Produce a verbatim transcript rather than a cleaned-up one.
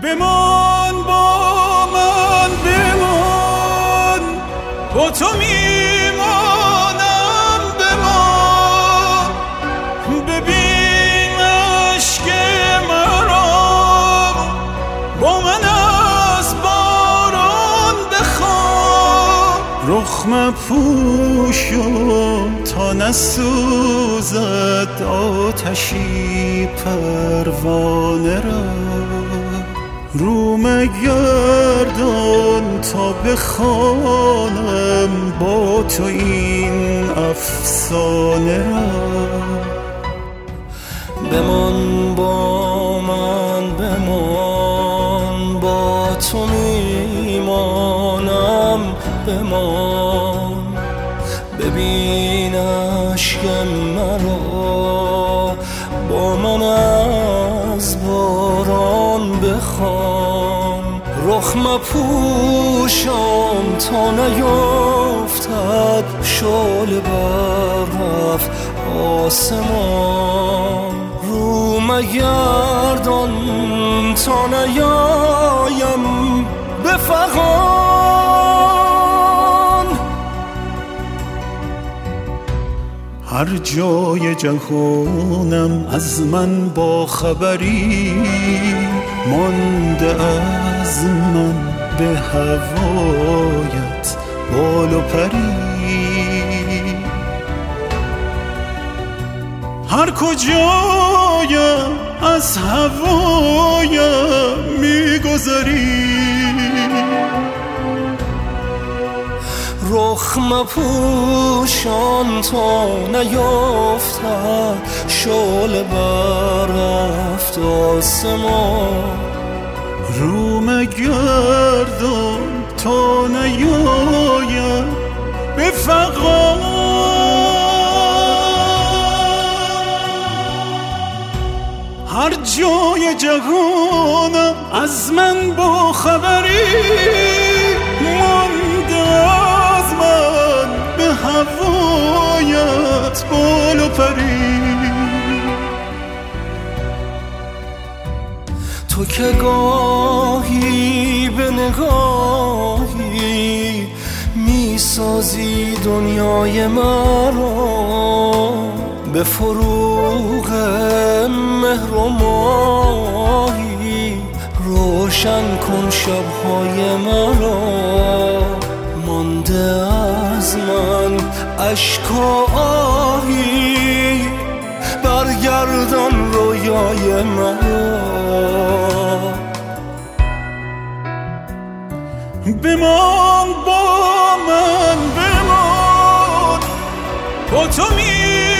بمان با من، بمان با تو میمانم، بمان ببین عشق مرا، با من از باران بخواب. رخ مپوشم تا نسوزد آتشی پروانه را، رو مگردان تا بخوانم با تو این افسانه را. بمان با من، بمان با تو میمانم، بمان ببین عشق مرا، با من از باران بخوان. رخ مپوشم تا نیفتد شعله بررفت آسمان، رو مگردان تا نیایم به فغان. هر جای جهانم از من با خبری، مانده از من به هوایت بال و پری. هر کجایم از هوایم میگذری، رخ مپوشان تا نیفتد شعله بررفت آسمان، رو مگردان تا نیایم به فغان. هر جای جهانم از من با خبری، مانده از من به هوایت بال و پری. تو که گاهی به نگاهی میسازی دنیای مرا، به فروغ مهر و ماهی روشن کن شبهای مرا. مانده از من اشک و آهی، برگردان رویای مرا. بمان با من، بمان با تو می